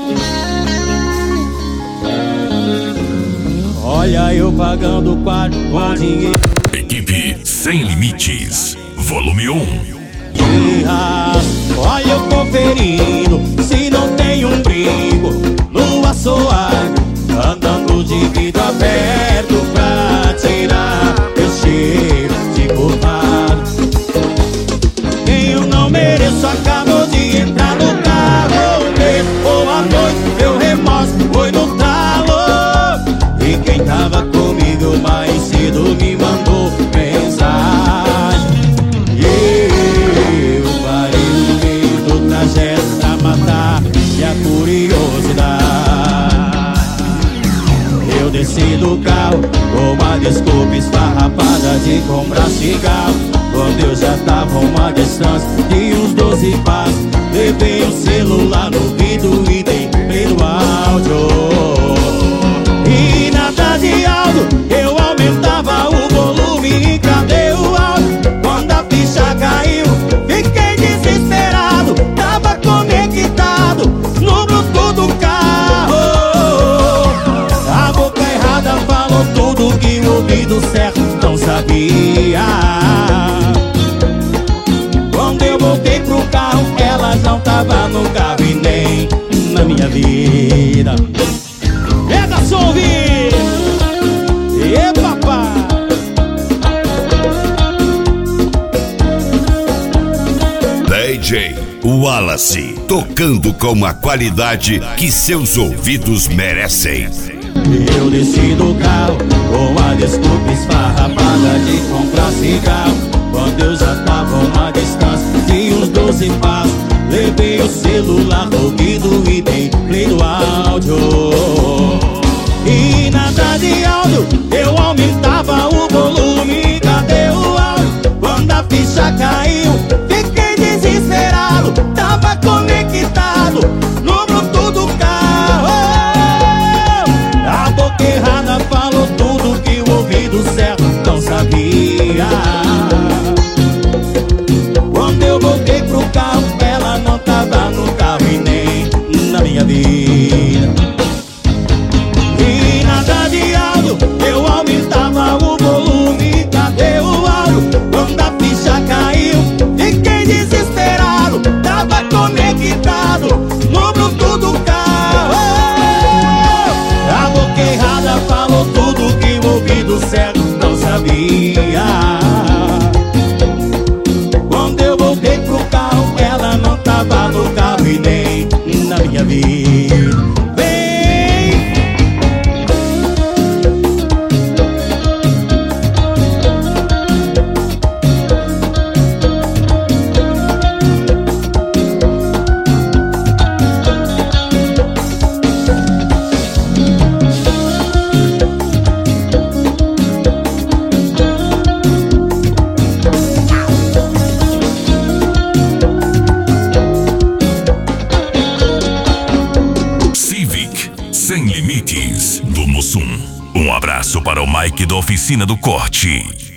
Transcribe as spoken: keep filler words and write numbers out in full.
Olha eu pagando quatro com dinheiro. Equipe Sem Limites, volume um. Olha eu conferindo se não tem um brinco no assoalho, andando de vidro aberto pra tirar meu cheiro de culpado. Quem eu não mereço acabou de entrar no carro mesmo, ou à noite meu remorso foi no talo. E quem tava comigo mais cedo me mandou mensagem. Eu parei no meio do trajeto pra matar minha curiosidade. Eu desci do carro com uma desculpa esfarrapada de comprar cigarro, quando eu já tava uma distância de uns doze passos. Levei o celular no vidro e dei play no áudio. E nada de áudio, eu aumentava o volume. E cadê o áudio? Quando a ficha caiu, fiquei desesperado. Tava conectado no Bluetooth do carro. A boca errada falou tudo que o ouvido certo não sabia. Quando eu voltei pro carro, ela não tava no carro e nem na minha vida. Pega som, vi! E papá! D J Wallace, tocando com a qualidade que seus ouvidos merecem. Eu desci do carro com a desculpa esfarrapada de comprar cigarro, quando eu já tava uma distância de uns doze passos. Levei o celular no vidro e dei play no áudio. E nada de áudio, eu aumentava o volume. Cadê o áudio? Quando a ficha caiu, fiquei desesperado. Tava conectado no Bluetooth do carro. A boca errada falou tudo que o ouvido certo não sabia. Quando eu voltei pro carro, ela não tava no carro e nem na minha vida. E nada de áudio, eu aumentava o volume. Cadê o áudio? Quando a ficha caiu, fiquei desesperado. Tava conectado no Bluetooth do carro. A boca errada falou tudo que o ouvido certo não sabia. Quando eu voltei pro carro, ela não tava no carro e nem na minha vida. Sem Limites, do Mussum. Um abraço para o Mike da Oficina do Corte.